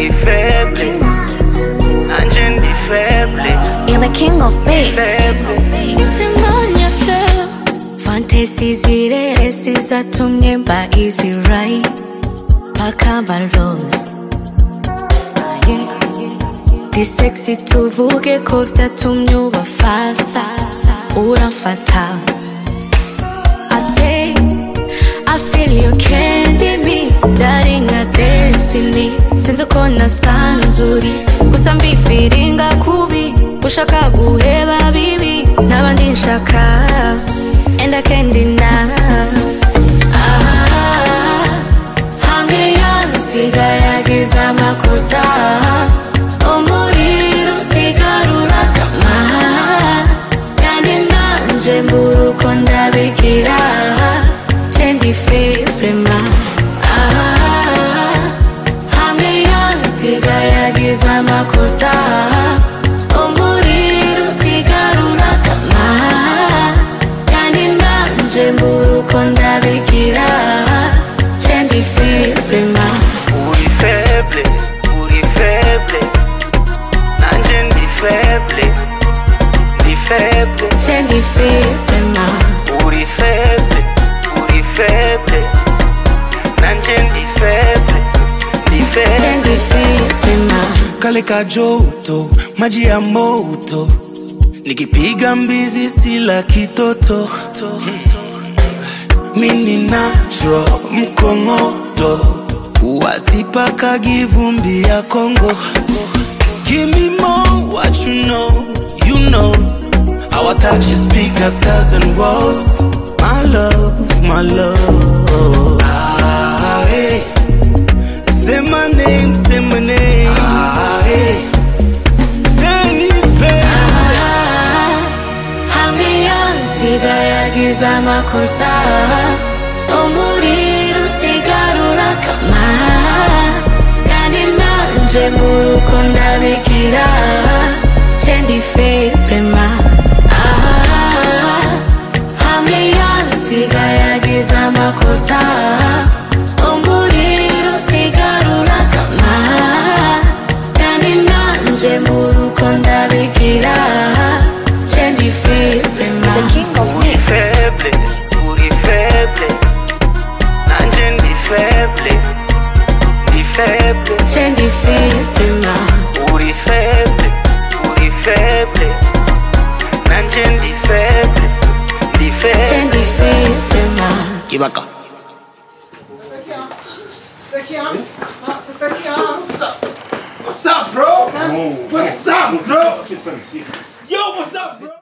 uri faible, nanje ndi faible. You're the king of beats. Nsimanya flow Fantasies zirere sizatumye mba easy right Bakamba lost Di sexy tuvuge ko vyatumye uba faster Uramfata I say I feel you candy me Darling a destiny Sinzi uko nasanzuri Gusa mbifiringa kubi Ushaka guheba bibi Nabandi nshaka And I can't deny Hamwe yansiga yagize amakosa Umuriro usigarura kama Kandi nanje mbura uko ndabigira Cendi faible ma Hamwe yansiga yagize amakosa Umuriro usigarura kama Kandi nanje mbura uko ndabigira Cendi faible ma Uri faible, nanje ndi faible, ndi faible. Cendi faible ma Uri faible, nanje ndi faible, ndi faible. Cendi faible ma Kale kajoto, maji ya moto Nikipiga mbizi sila kitoto Mini natural, mkongoto Wasipaka givumbi ya Kongo Give me more, what you know Our touch is speak 1,000 words My love Ah, hey. Say my name Ah, hey. Say it, baby Hamwe yansiga yagize amakosa Umuriro usigarura kama Kandi nanje mbura uko ndabigira Cendi faible ma Hamwe yansiga yagize amakosa Umuriro usigarura kama Kandi nanje mbura uko ndabigira Cendi faible ma The king of Uri beats. faible, nanje ndi faible, ndi faible. Cendi faible ma Uri faible, nanje ndi faible, ndi faible. Cendi faible ma Kibaka What's up, bro? What's up, bro? Yo, what's up, bro?